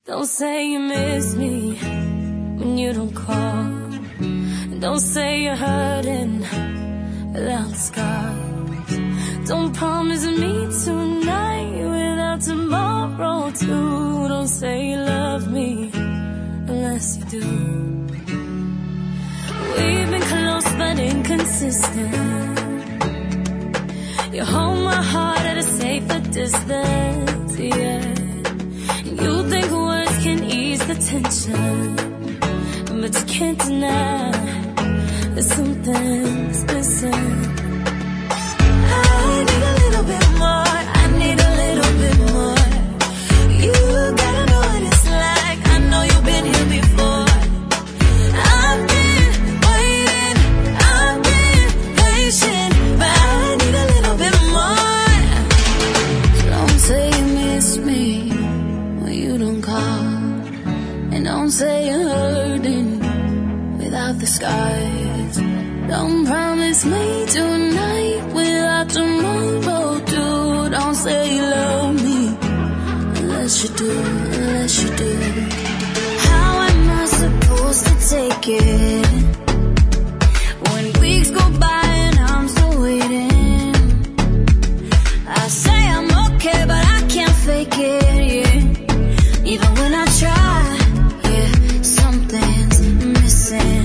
Don't say you miss me when you don't call. And don't say you're hurting without the scars. Don't promise me tonight without tomorrow too. Don't say you love me unless you do. We've been close but inconsistent. You hold my heart at a safer distance, yeah. You think words can ease the tension, but you can't deny that something's missing. I need a little bit more, I need a little bit more. You gotta know what it's like, I know you've been here before. I've been waiting, I've been patient, but I need a little bit more. So don't say you miss me when you don't call, and don't say you're hurting without the scars. Don't promise me tonight without tomorrow too. Don't say you love me unless you do, unless you do. How am I supposed to take it when weeks go by and I'm still waiting? I say I'm okay but I can't fake it, yeah. Even when I try, yeah, something's missing.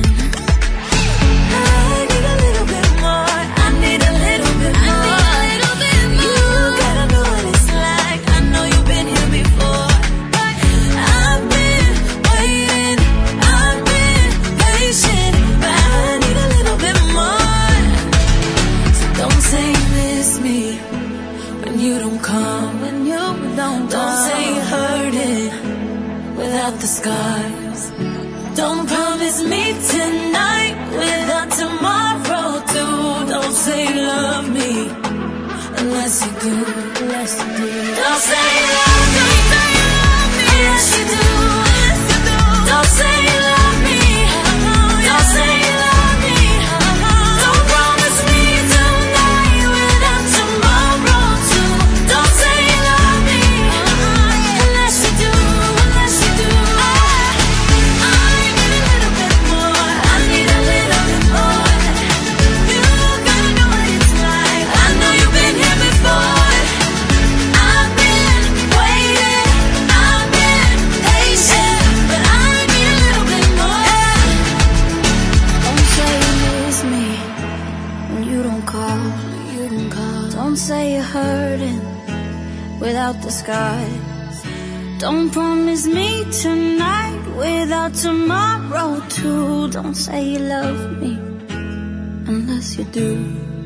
I need a little bit more, I need a little bit more. You gotta know what it's like, I know you've been here before. I've been waiting, I've been patient, but I need a little bit more. So don't say you miss me when you don't come, when you don't say you're hurting without the scars. Don't promise me tonight without tomorrow too. Don't say you love me unless you do, unless you do. Don't say you love me unless you do, unless you do. Don't say you love me, don't say you love me. Don't promise me tonight without tomorrow too. Don't say you love me unless you do, unless you do. I need a little bit more, I need a little bit more. You gotta know what it's like, I know you've been here before. I've been waiting, I've been patient, but I need a little bit more. Don't say you miss me when you don't call, when you don't call. Don't say you're hurting without the scars. Don't promise me tonight without tomorrow too. Don't say you love me unless you do.